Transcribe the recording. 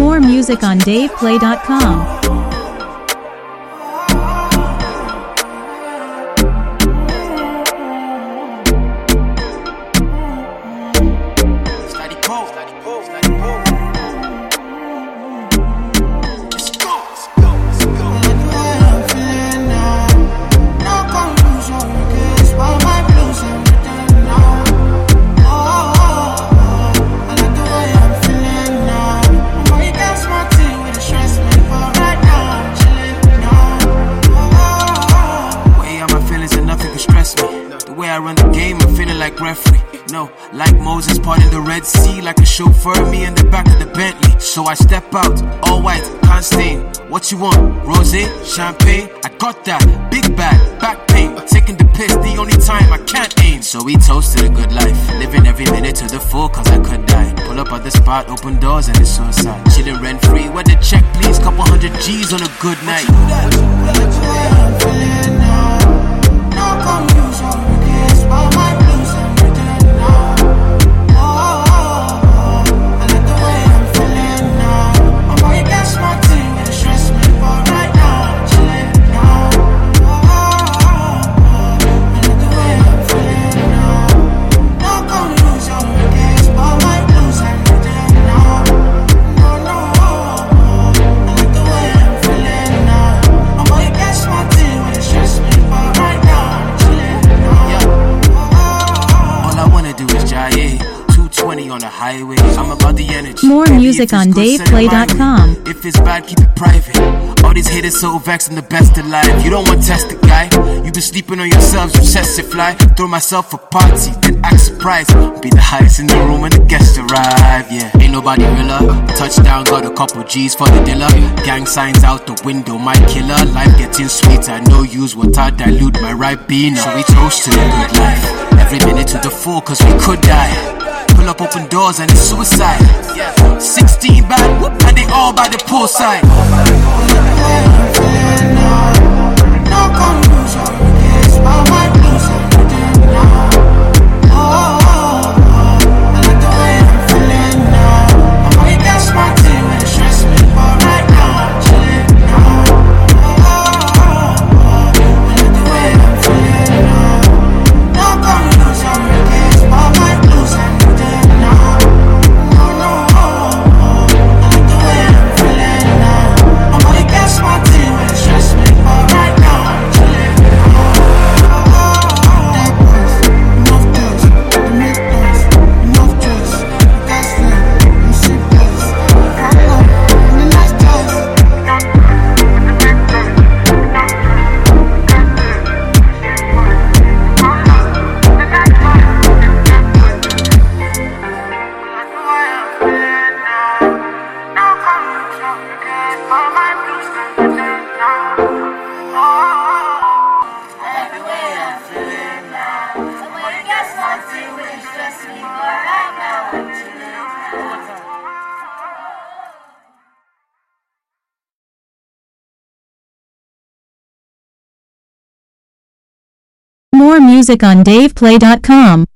More music on DavePlay.com. I run the game, I'm feeling like referee. No, like Moses parting the Red Sea, like a chauffeur, me in the back of the Bentley. So I step out, all white, can't stain. What you want? Rosé, champagne? I got that, big bag, back pain. Taking the piss, the only time I can't aim. So we toasted a good life, living every minute to the full, cause I could die. Pull up at the spot, open doors and it's suicide. Chilling rent free, where the check please, couple hundred G's on a good night. I'm feeling now. No confusion. All my blues and pretend now. I like the way I'm feeling now. My boy got my team, and it stress me, but right now I'm chilling now. I like the way I'm feeling now. No confusion, because all my blues and pretend now. I like the way I'm feeling now. My boy got my team, and it stress me, but right now I'm chilling now. I wanna do is jaye 220 on the highway. I'm about the energy. More music on DavePlay.com. If it's bad, keep it private. All these haters so vexed, I'm the best alive. You don't want to test the guy. You been sleeping on yourselves, you test it fly. Throw myself a party, then act surprised. Be the highest in the room when the guests arrive. Yeah, ain't nobody realer. Touchdown, got a couple G's for the dealer. Gang signs out the window, my killer. Life getting sweeter, no use water, dilute my Ribena. So we toast to the good life. Every minute to the full, cause we could die. Pull up open doors and it's suicide. 16 bad, whoop, and they all by the poolside. No confusion, because all my blues are pretend now. I like the way I'm feeling now. I'm already got my team and it stress me, but right now I'm chilling now. I like the way I'm feeling now. No confusion, because all my blues are pretend now. I like the way I'm feeling now. I'm already got my team and it stress me, but right now I'm chilling now. That was enough drugs, the make noise, enough drugs, gas lamp, and sleepless. Rock up, and the last drugs. More music on DavePlay.com.